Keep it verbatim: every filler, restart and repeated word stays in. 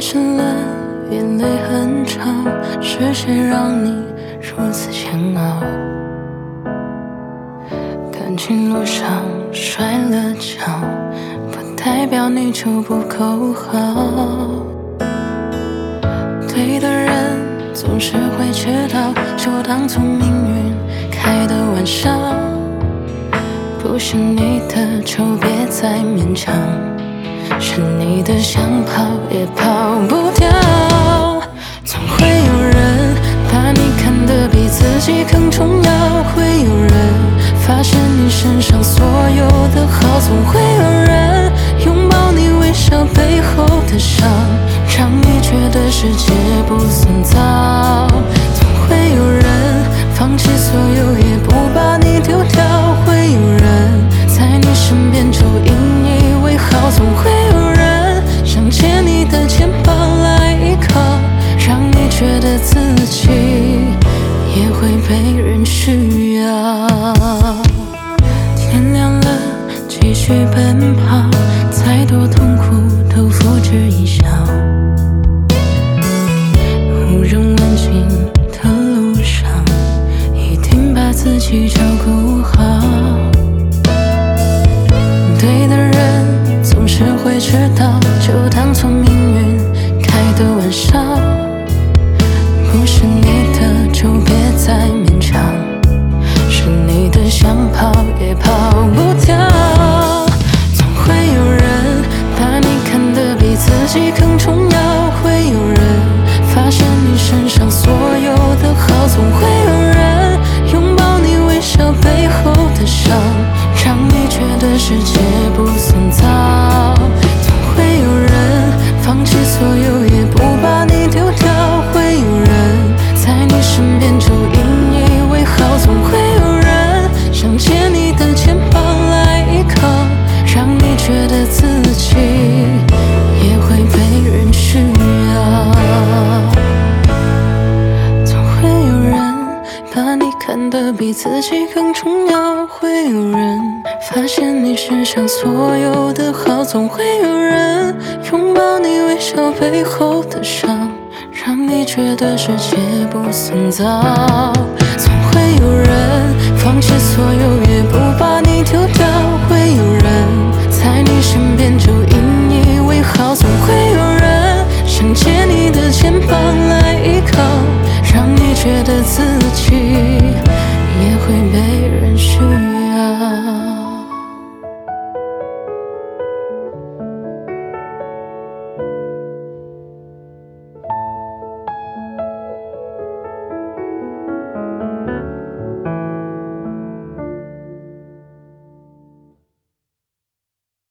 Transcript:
深了，眼泪很长，是谁让你如此煎熬？感情路上摔了跤，不代表你就不够好。对的人总是会迟到，就当作命运开的玩笑。不是你的就别再勉强，是你的想跑也跑不掉。总会有人把你看得比自己更重要，会有人发现你身上所有的好，总会有人拥抱你微笑背后的伤，让你觉得世界不算糟。总会有人放弃所有也不把你丢掉，会有人在你身边就引以为豪，总会有人想借你的肩膀来依靠，让你觉得自己也会被人需要。天亮了，继续奔跑，再多痛苦都付之一笑。无人问津的路上，一定把自己照顾好。对的人总是会迟到，就当作命运开的玩笑。不是你的就别再勉强，是你的想跑也跑不掉。总会有人把你看得比自己更重要，会有人发现你身上所有的好，总会有人拥抱你微笑背后的伤，让你觉得世界不算糟。总会有人放弃所有也不把你丢掉，会有人在你身边就引以为豪，总会有人想借你的肩膀来依靠，让你觉得自己也会被人需要。总会有人把你看得比自己更重要，会有人发现你身上所有的好，总会有人拥抱你微笑背后的伤，让你觉得世界不算糟。总会有人放弃所有也不把你丢掉，会有人